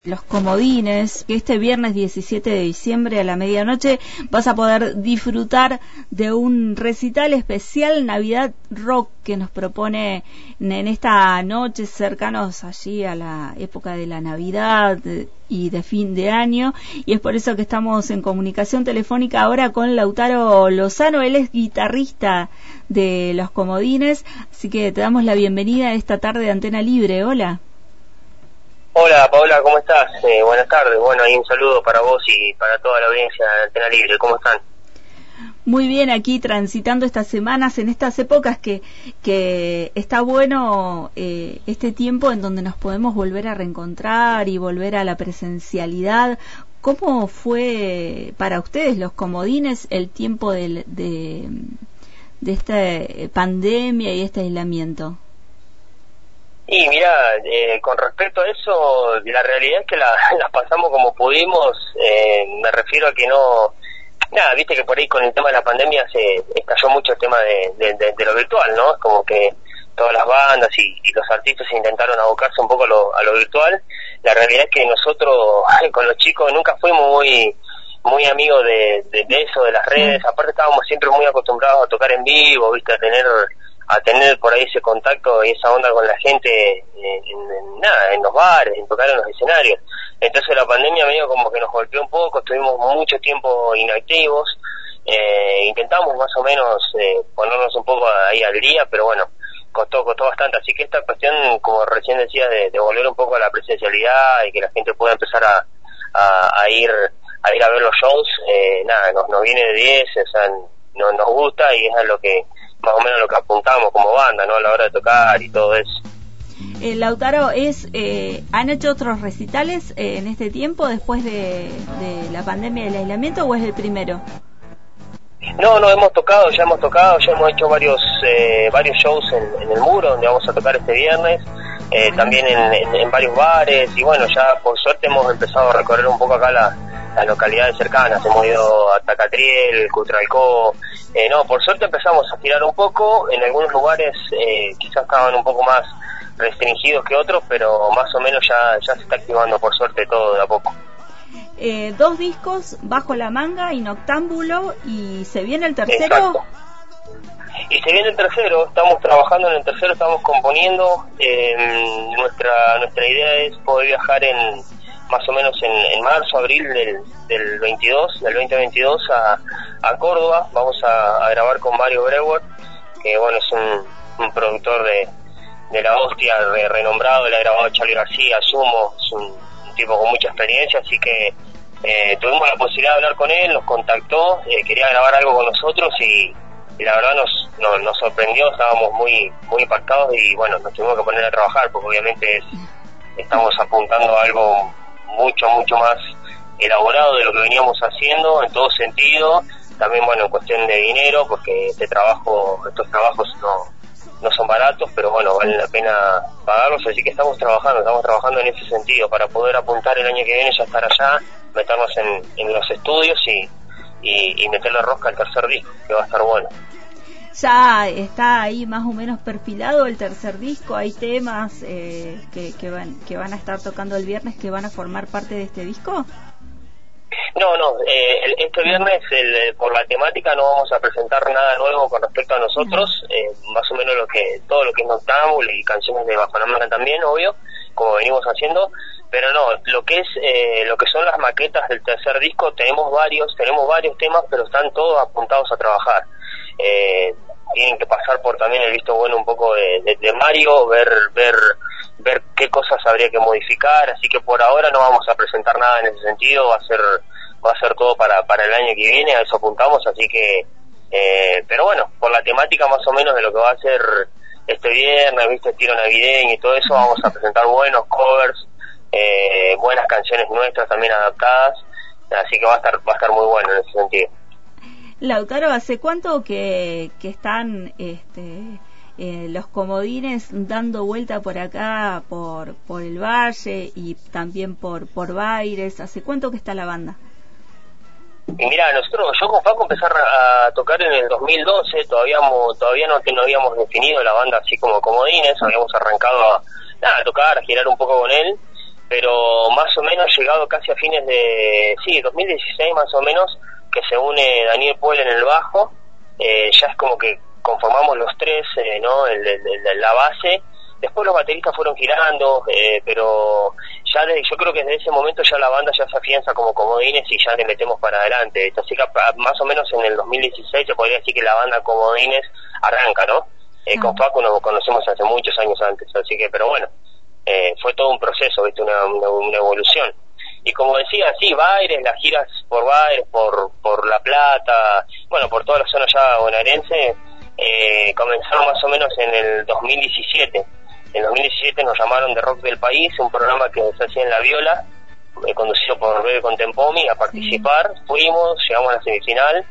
Los Comodines, que este viernes 17 de diciembre a la medianoche vas a poder disfrutar de un recital especial Navidad Rock que nos propone en esta noche, cercanos allí a la época de la Navidad y de fin de año, y es por eso que estamos en comunicación telefónica ahora con Lautaro Lozano. Él es guitarrista de Los Comodines, así que te damos la bienvenida a esta tarde de Antena Libre. Hola. Hola Paola, ¿cómo estás? Buenas tardes. Bueno, y un saludo para vos y para toda la audiencia de Antena Libre. ¿Cómo están? Muy bien, aquí transitando estas semanas, en estas épocas que está bueno este tiempo en donde nos podemos volver a reencontrar y volver a la presencialidad. ¿Cómo fue para ustedes, Los Comodines, el tiempo de esta pandemia y este aislamiento? Y mira, con respecto a eso, la realidad es que las pasamos como pudimos. Me refiero a que nada, viste que por ahí con el tema de la pandemia se estalló mucho el tema de lo virtual, ¿no? Como que todas las bandas y los artistas intentaron abocarse un poco a lo virtual. La realidad es que nosotros con los chicos nunca fuimos muy amigos de eso, de las redes. Aparte estábamos siempre muy acostumbrados a tocar en vivo, viste, a tener por ahí ese contacto y esa onda con la gente en los bares, en tocar en los escenarios. Entonces la pandemia medio como que nos golpeó un poco, estuvimos mucho tiempo inactivos, intentamos más o menos ponernos un poco ahí al día, pero bueno, costó bastante. Así que esta cuestión, como recién decía, de volver un poco a la presencialidad y que la gente pueda empezar a ir a ver los shows, nada, nos viene de 10, o sea, nos gusta y es lo que más o menos lo que apuntamos como banda, ¿no? A la hora de tocar y todo eso. Lautaro, ¿han hecho otros recitales en este tiempo después de la pandemia y el aislamiento o es el primero? No, ya hemos hecho varios shows en el Muro, donde vamos a tocar este viernes, también en varios bares, y bueno, ya por suerte hemos empezado a recorrer un poco acá las localidades cercanas. Hemos ido a Tacatriel, Cutralcó. No, por suerte empezamos a girar un poco. En algunos lugares quizás estaban un poco más restringidos que otros, pero más o menos ya se está activando por suerte todo de a poco. 2 discos bajo la manga y Noctámbulo, y se viene el tercero. Exacto. Y se viene el tercero, estamos trabajando en el tercero, estamos componiendo. Nuestra idea es poder viajar más o menos en marzo, abril del 2022 a Córdoba. Vamos a grabar con Mario Breuer, que bueno, es un productor de la hostia, renombrado. Le ha grabado a Charly García, Sumo, es un tipo con mucha experiencia, así que tuvimos la posibilidad de hablar con él, nos contactó, quería grabar algo con nosotros y la verdad nos sorprendió. Estábamos muy impactados y bueno, nos tuvimos que poner a trabajar porque obviamente estamos apuntando a algo mucho más elaborado de lo que veníamos haciendo en todo sentido. También bueno, en cuestión de dinero, porque estos trabajos no son baratos, pero bueno, vale la pena pagarlos, así que estamos trabajando en ese sentido para poder apuntar el año que viene, ya estar allá, meternos en los estudios y meterle rosca al tercer disco, que va a estar bueno. Ya está ahí más o menos perfilado el tercer disco. Hay temas que van a estar tocando el viernes que van a formar parte de este disco. No, este viernes por la temática no vamos a presentar nada nuevo con respecto a nosotros, más o menos todo lo que es Noctámbulo y canciones de Bajo la Manga también, obvio, como venimos haciendo, pero no, lo que son las maquetas del tercer disco, tenemos varios temas, pero están todos apuntados a trabajar. Tienen que pasar por también el visto bueno un poco de Mario, ver qué cosas habría que modificar, así que por ahora no vamos a presentar nada en ese sentido. Va a ser todo para el año que viene, a eso apuntamos, así que pero bueno, por la temática más o menos de lo que va a ser este viernes, viste, estilo navideño y todo eso, vamos a presentar buenos covers, buenas canciones nuestras también adaptadas, así que va a estar muy bueno en ese sentido. Lautaro, ¿hace cuánto que están Los Comodines dando vuelta por acá, por el Valle y también por Baires? ¿Hace cuánto que está la banda? Y mira, yo con Paco empecé a tocar en el 2012, todavía no habíamos definido la banda así como Comodines, habíamos arrancado a tocar, a girar un poco con él, pero más o menos llegado casi a fines de, 2016 más o menos, que se une Daniel Puel en el bajo, ya es como que conformamos los tres, ¿no? La base. Después los bateristas fueron girando, pero ya yo creo que desde ese momento ya la banda ya se afianza como comodines y ya le metemos para adelante. Así que más o menos en el 2016 se podría decir que la banda comodines arranca, ¿no? Con Facu nos conocemos hace muchos años antes, así que, pero bueno, fue todo un proceso, ¿viste? Una evolución. Y como decía, sí, Baires, las giras por Baires, por La Plata, bueno, por toda la zona ya bonaerense, comenzaron más o menos en el 2017. En 2017 nos llamaron de Rock del País, un programa que se hacía en La Viola, conducido por Bebe Contempomi, a participar. Fuimos, llegamos a la semifinal,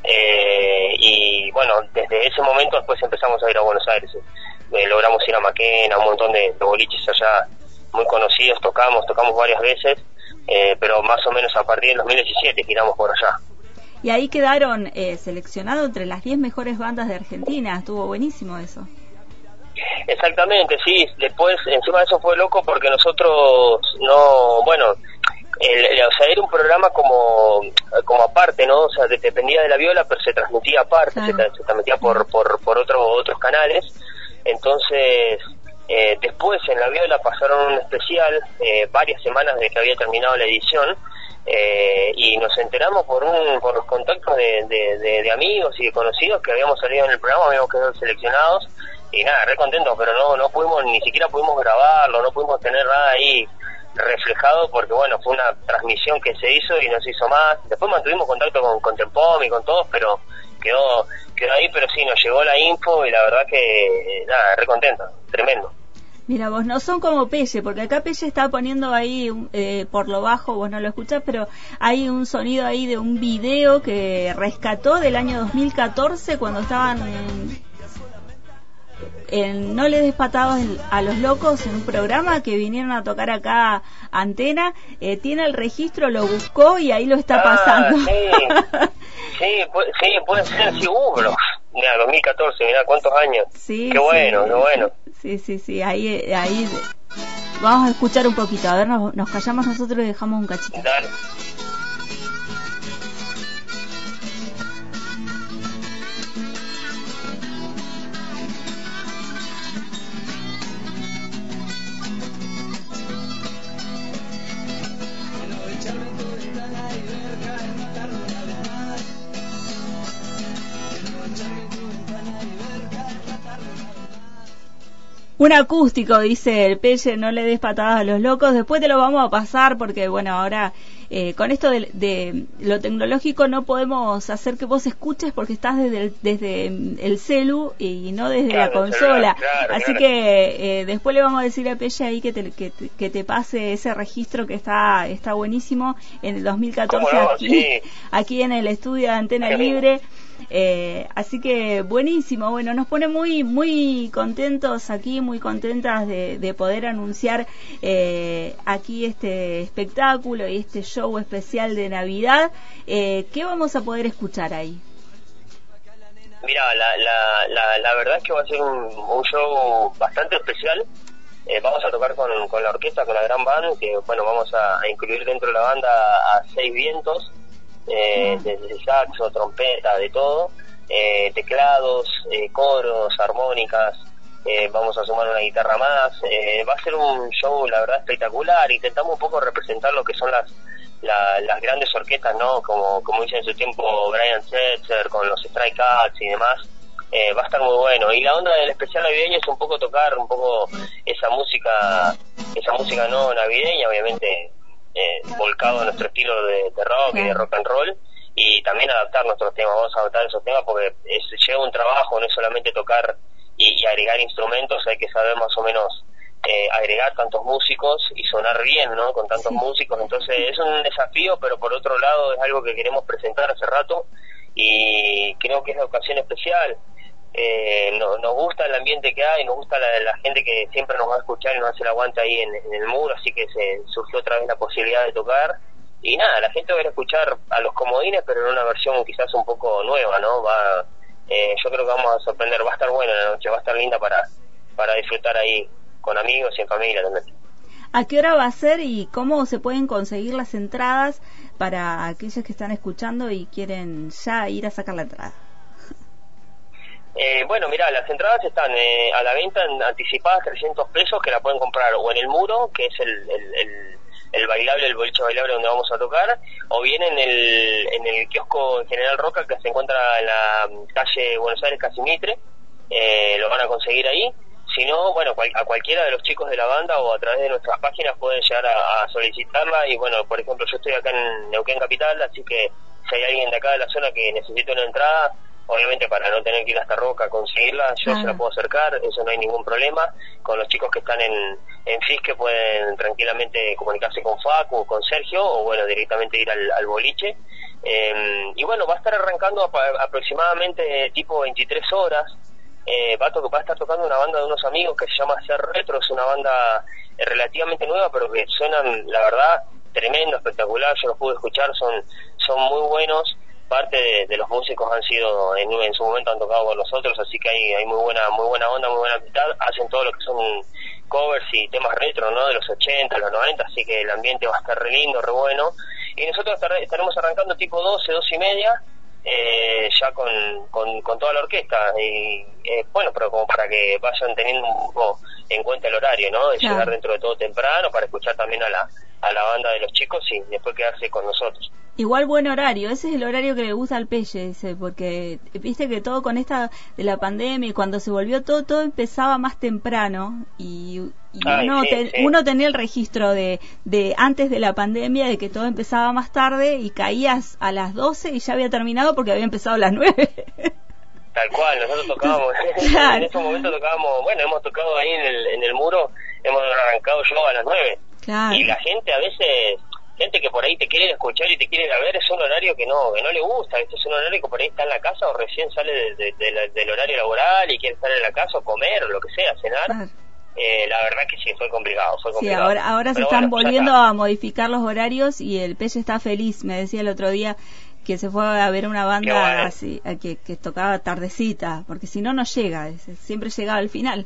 y bueno, desde ese momento después empezamos a ir a Buenos Aires. Logramos ir a Maquena, un montón de boliches allá muy conocidos, tocamos varias veces, pero más o menos a partir del 2017 giramos por allá. Y ahí quedaron seleccionados entre las 10 mejores bandas de Argentina. Estuvo buenísimo eso. Exactamente, sí. Después, encima de eso fue loco porque nosotros no, bueno, o sea, era un programa como aparte, ¿no? O sea, dependía de La Viola, pero se transmitía aparte, claro. se transmitía por otros canales. Entonces, después en La Viola pasaron un especial, varias semanas de que había terminado la edición, y nos enteramos por los contactos de amigos y de conocidos que habíamos salido en el programa, habíamos quedado seleccionados, y nada, re contentos, pero no pudimos, ni siquiera pudimos grabarlo, no pudimos tener nada ahí reflejado, porque bueno, fue una transmisión que se hizo y no se hizo más. Después mantuvimos contacto con Tempom y con todos, pero quedó ahí. Pero sí, nos llegó la info y la verdad que nada, re contento, tremendo. Mira, vos no son como Pelle, porque acá Pelle está poniendo ahí por lo bajo, vos no lo escuchás, pero hay un sonido ahí de un video que rescató del año 2014 cuando estaban en No le des patadas a los locos, en un programa que vinieron a tocar acá Antena. Tiene el registro, lo buscó y ahí lo está pasando. Sí, puede ser, sí, pero mira, 2014, mira cuántos años. Sí, qué bueno, qué bueno. Sí, ahí vamos a escuchar un poquito, a ver, nos callamos nosotros y dejamos un cachito. Dale. Un acústico, dice el Pelle, no le des patadas a los locos. Después te lo vamos a pasar porque, bueno, ahora con esto de lo tecnológico no podemos hacer que vos escuches porque estás desde el celu y no desde la consola. Así que después le vamos a decir a Pelle ahí que te pase ese registro que está buenísimo en el 2014 aquí en el estudio de Antena Libre. Así que buenísimo, bueno, nos pone muy muy contentos aquí, muy contentas de poder anunciar aquí este espectáculo y este show especial de Navidad. ¿Qué vamos a poder escuchar ahí? Mira, la verdad es que va a ser un show bastante especial. Vamos a tocar con la orquesta, con la gran band, que bueno, vamos a incluir dentro de la banda a 6 vientos, desde saxo, trompeta, de todo, teclados, coros, armónicas, vamos a sumar una guitarra más. Va a ser un show, la verdad, espectacular. Intentamos un poco representar lo que son las grandes orquestas, ¿no? Como dice en su tiempo Brian Setzer, con los Stray Cats y demás. Va a estar muy bueno. Y la onda del especial navideño es un poco tocar un poco esa música no navideña, obviamente volcado a nuestro estilo de rock y de rock and roll, y también adaptar nuestros temas. Vamos a adaptar esos temas porque lleva un trabajo, no es solamente tocar y agregar instrumentos, hay que saber más o menos agregar tantos músicos y sonar bien, ¿no? Con tantos músicos. Entonces es un desafío, pero por otro lado es algo que queremos presentar hace rato y creo que es la ocasión especial. Nos gusta el ambiente que hay, nos gusta la gente que siempre nos va a escuchar y nos hace el aguante ahí en el muro, así que surgió otra vez la posibilidad de tocar. Y nada, la gente va a ir a escuchar a los comodines, pero en una versión quizás un poco nueva, ¿no? Yo creo que vamos a sorprender, va a estar buena la noche, va a estar linda para disfrutar ahí con amigos y en familia también. ¿A qué hora va a ser y cómo se pueden conseguir las entradas para aquellos que están escuchando y quieren ya ir a sacar la entrada? Bueno, mirá, las entradas están a la venta anticipadas, 300 pesos, que la pueden comprar o en el Muro, que es el bailable, el boliche bailable donde vamos a tocar, o bien en el kiosco General Roca, que se encuentra en la calle Buenos Aires Casimitre. Lo van a conseguir ahí. Si no, bueno, a cualquiera de los chicos de la banda o a través de nuestras páginas pueden llegar a solicitarla. Y bueno, por ejemplo, yo estoy acá en Neuquén Capital, así que si hay alguien de acá de la zona que necesita una entrada, obviamente para no tener que ir hasta Roca a conseguirla, yo se la puedo acercar, eso no hay ningún problema. Con los chicos que están en Fisque pueden tranquilamente comunicarse con Facu o con Sergio, o bueno, directamente ir al boliche. Y bueno, va a estar arrancando aproximadamente tipo 23 horas. Va a estar tocando una banda de unos amigos que se llama Ser Retro, es una banda relativamente nueva, pero que suenan, la verdad, tremendo, espectacular. Yo los pude escuchar, son muy buenos. Parte de los músicos han sido en su momento han tocado con nosotros, así que hay muy buena onda, muy buena amistad. Hacen todo lo que son covers y temas retro, ¿no? De los 80, los 90, así que el ambiente va a estar re lindo, re bueno. Y nosotros estaremos arrancando tipo 12 y media, ya con toda la orquesta. Y bueno, pero como para que vayan teniendo un poco en cuenta el horario, ¿no? De llegar dentro de todo temprano para escuchar también a la banda de los chicos y después quedarse con nosotros. Igual buen horario, ese es el horario que le gusta al Pelle, dice, porque viste que todo con esta de la pandemia y cuando se volvió todo empezaba más temprano y uno tenía el registro de antes de la pandemia de que todo empezaba más tarde y caías a las 12 y ya había terminado porque había empezado a las 9. Tal cual, nosotros tocábamos, en ese momento tocábamos, bueno, hemos tocado ahí en el Muro, hemos arrancado yo a las 9. Claro. Y la gente a veces, gente que por ahí te quiere escuchar y te quiere ir a ver, es un horario que no le gusta, es un horario que por ahí está en la casa o recién sale del horario laboral y quiere estar en la casa o comer o lo que sea, cenar. Claro. La verdad que sí, fue complicado. Sí, ahora se están volviendo a modificar los horarios y el Pelle está feliz, me decía el otro día que se fue a ver una banda así, que tocaba tardecita, porque si no llega, siempre llegaba al final.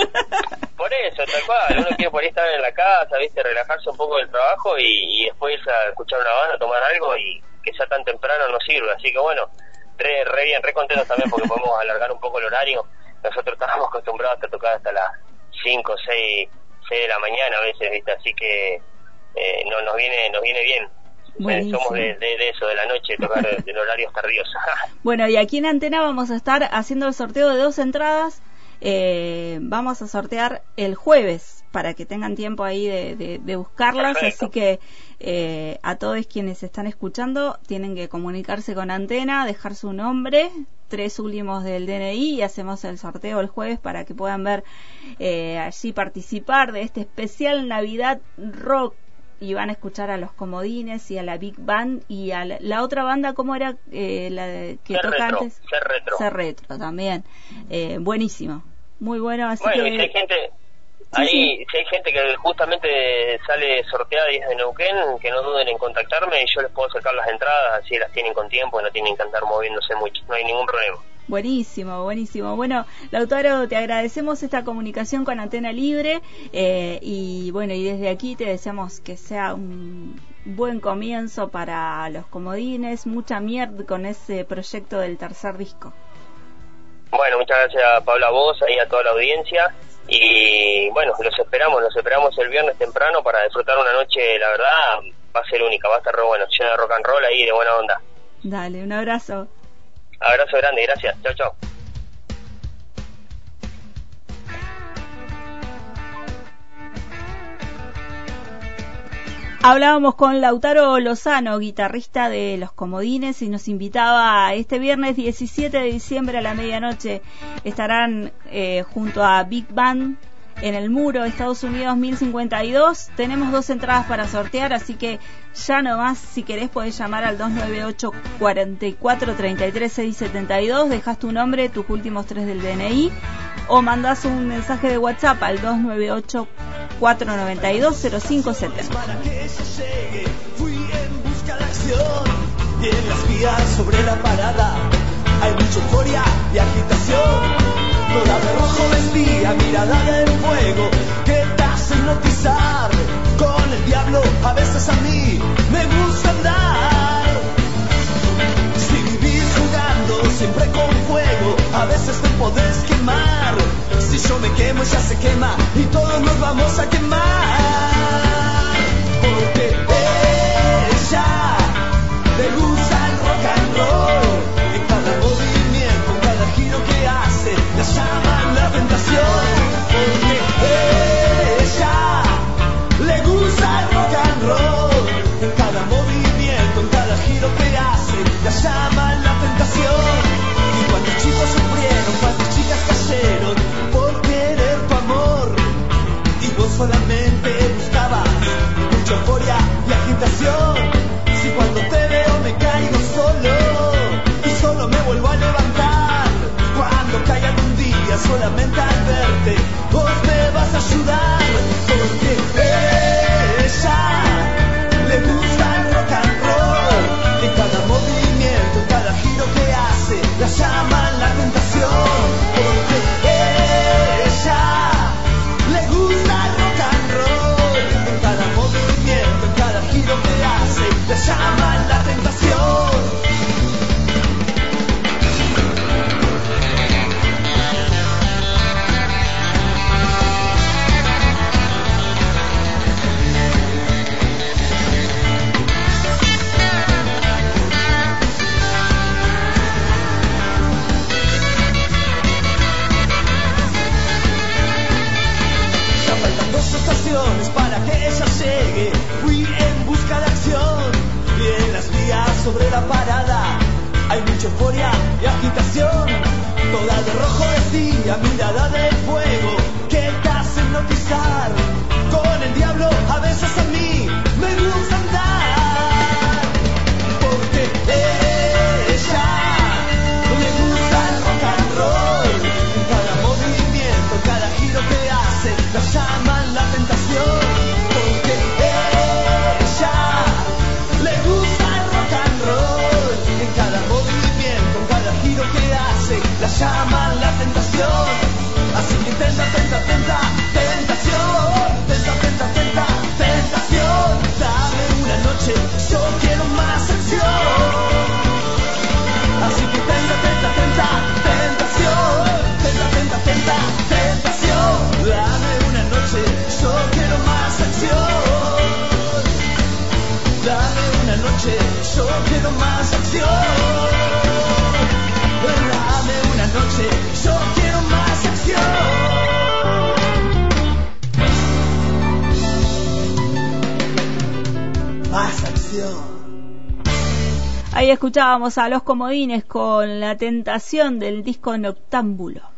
Por eso, tal cual, uno quiere por ahí estar en la casa, viste, relajarse un poco del trabajo y después irse a escuchar una banda, tomar algo y que sea tan temprano no sirve, así que bueno, re bien, re contentos también porque podemos alargar un poco el horario. Nosotros estábamos acostumbrados a tocar hasta las 5, 6 de la mañana a veces, viste, así que nos viene bien. Somos de eso, de la noche, tocar en horarios tardíos. Bueno, y aquí en Antena vamos a estar haciendo el sorteo de 2 entradas. Vamos a sortear el jueves para que tengan tiempo ahí de buscarlas. Perfecto. Así que a todos quienes están escuchando tienen que comunicarse con Antena, dejar su nombre, 3 últimos del DNI y hacemos el sorteo el jueves para que puedan ver allí participar de este especial Navidad Rock. Y van a escuchar a los Comodines y a la Big Band y a la otra banda, ¿cómo era la que toca antes? Ser Retro también. Buenísimo, muy bueno. Así bueno, que... y si hay gente si hay gente que justamente sale sorteada y es de Neuquén, que no duden en contactarme y yo les puedo sacar las entradas, así las tienen con tiempo y no tienen que andar moviéndose mucho, no hay ningún problema. Buenísimo. Bueno, Lautaro, te agradecemos esta comunicación con Antena Libre y bueno, y desde aquí te deseamos que sea un buen comienzo para los Comodines, mucha mierda con ese proyecto del tercer disco. Bueno, muchas gracias, Paula, a vos, ahí a toda la audiencia y bueno, los esperamos el viernes temprano para disfrutar una noche, la verdad, va a ser única, va a estar re bueno, llena de rock and roll ahí, de buena onda. Dale, un abrazo. Abrazo grande, gracias. Chau. Hablábamos con Lautaro Lozano, guitarrista de Los Comodines, y nos invitaba este viernes 17 de diciembre a la medianoche. Estarán junto a Big Band en el Muro, Estados Unidos 1052. Tenemos 2 entradas para sortear, así que ya nomás, si querés, podés llamar al 298 44 33 672, dejás tu nombre, tus últimos 3 del DNI, o mandás un mensaje de WhatsApp al 298 492 0570. Para que se llegue, fui en busca de acción, y en las vías sobre la parada hay mucha euforia y agitación. Toda de rojo vestía, mirada de fuego, que te hacen hipnotizar. Con el diablo a veces a mí me gusta andar. Si vivís jugando siempre con fuego, a veces te podés quemar. Si yo me quemo ella se quema y todos nos vamos a quemar. Porque ella le gusta el rock and roll. En cada movimiento, en cada giro que hace, la llaman la tentación. Porque ella le gusta el rock and roll. En cada movimiento, en cada giro que hace, la llaman la tentación. Y cuántos chicos sufrieron, cuántas chicas cayeron por querer tu amor. Y vos solamente buscabas mucha euforia y agitación. Si cuando te veo me caigo solo y solo me vuelvo a levantar. Cuando caiga algún día solamente al verte vos me vas a ayudar. Porque ella le gusta el rock and roll. En cada movimiento, en cada giro que hace, la llaman la tentación. Porque ella le gusta el rock and roll. En cada movimiento, en cada giro que hace, la llaman la tentación. Para que ella llegue, fui en busca de acción y en las vías sobre la parada hay mucha euforia y agitación. Toda de rojo vestida, mirada de fuego que te hace hipnotizar. Con el diablo a veces a mí me gusta andar. Porque ella le gusta el rock and roll. En cada movimiento, en cada giro que hace, la llaman la tentación. Porque ella le gusta el rock and roll. En cada movimiento, en cada giro que hace, la llaman la tentación. Así que tenta, tenta, tenta, tentación. Tenta, tenta, tenta, tentación. Dame una noche, yo quiero más acción. Así que tenta, tenta, tenta, tentación. Tenta, tenta, tenta, tentación. Dame una noche, yo quiero más acción. Dame una noche, yo quiero más acción. Dame una noche, yo quiero más acción. Más acción. Ahí escuchábamos a Los Comodines con La Tentación del disco Noctámbulo.